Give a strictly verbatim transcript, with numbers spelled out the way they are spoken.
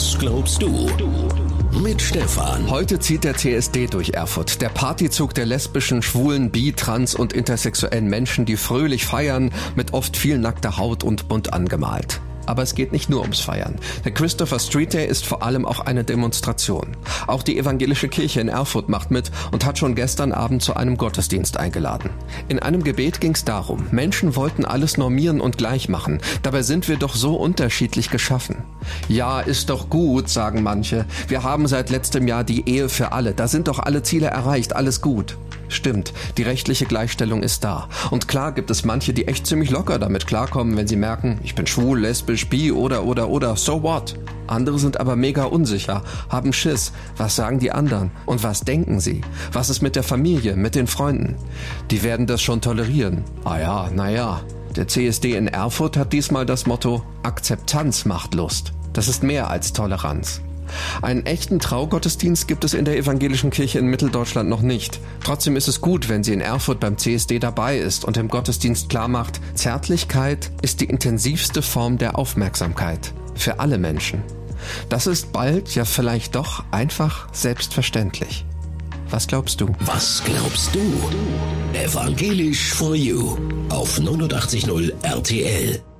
Was glaubst du? Mit Stefan. Heute zieht der C S D durch Erfurt. Der Partyzug der lesbischen, schwulen, bi-, trans- und intersexuellen Menschen, die fröhlich feiern, mit oft viel nackter Haut und bunt angemalt. Aber es geht nicht nur ums Feiern. Der Christopher Street Day ist vor allem auch eine Demonstration. Auch die evangelische Kirche in Erfurt macht mit und hat schon gestern Abend zu einem Gottesdienst eingeladen. In einem Gebet ging es darum, Menschen wollten alles normieren und gleich machen. Dabei sind wir doch so unterschiedlich geschaffen. Ja, ist doch gut, sagen manche. Wir haben seit letztem Jahr die Ehe für alle. Da sind doch alle Ziele erreicht, alles gut. Stimmt, die rechtliche Gleichstellung ist da. Und klar gibt es manche, die echt ziemlich locker damit klarkommen, wenn sie merken, ich bin schwul, lesbisch, bi oder oder oder, so what? Andere sind aber mega unsicher, haben Schiss. Was sagen die anderen? Und was denken sie? Was ist mit der Familie, mit den Freunden? Die werden das schon tolerieren. Ah ja, naja. Der C S D in Erfurt hat diesmal das Motto, Akzeptanz macht Lust. Das ist mehr als Toleranz. Einen echten Traugottesdienst gibt es in der evangelischen Kirche in Mitteldeutschland noch nicht. Trotzdem ist es gut, wenn sie in Erfurt beim C S D dabei ist und im Gottesdienst klarmacht, Zärtlichkeit ist die intensivste Form der Aufmerksamkeit für alle Menschen. Das ist bald ja vielleicht doch einfach selbstverständlich. Was glaubst du? Was glaubst du? Evangelisch for You auf neunundachtzig Komma null R T L.